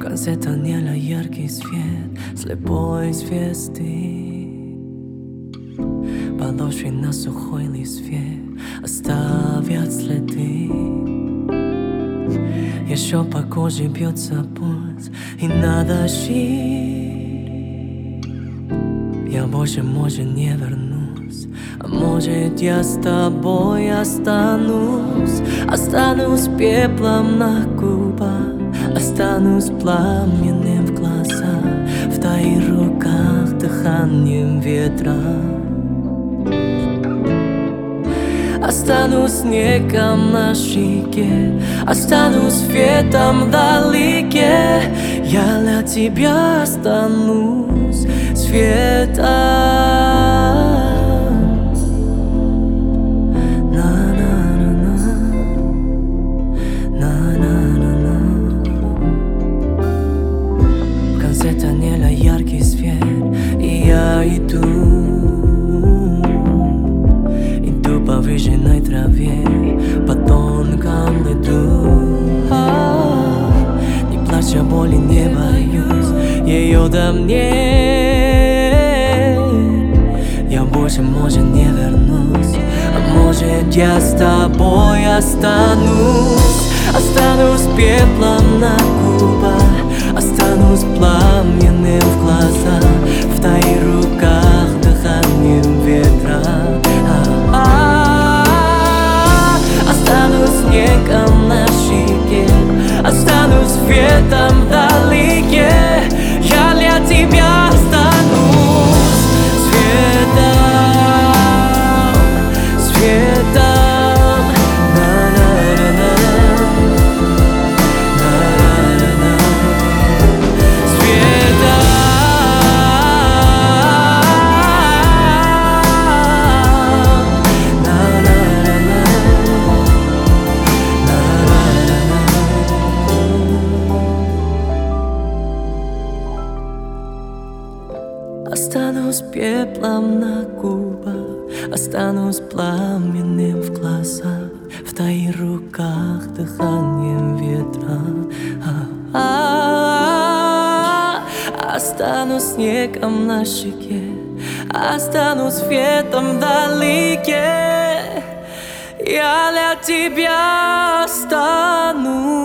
конце тоннеля яркий свет слепой звезды. Подошвы на сухой листве оставят следы. Еще по коже бьется пульс, и надо жить. Я больше, может, не вернусь, а может, я с тобой останусь. Останусь пеплом на губах, останусь пламенем в глазах, в твоих руках дыханием ветра. Останусь снегом на щеке, останусь светом вдалеке. Я для тебя останусь светом. В конце тоннеля яркий свет, и я иду по выжженной траве, по тонкому льду. Не плачь, я боли не боюсь, ее до мне. Я больше, может, не вернусь, а может, я с тобой останусь. Останусь пеплом на губах, останусь пламенным в глазах, в твоих руках дыханием ветра. Останусь снегом на щеке, останусь светом вдалеке. Я для тебя останусь светом, светом. Останусь пеплом на губах, останусь пламенным в глазах, в твоих руках дыханием ветра. Останусь снегом на щеке, останусь светом вдалеке. Я для тебя останусь.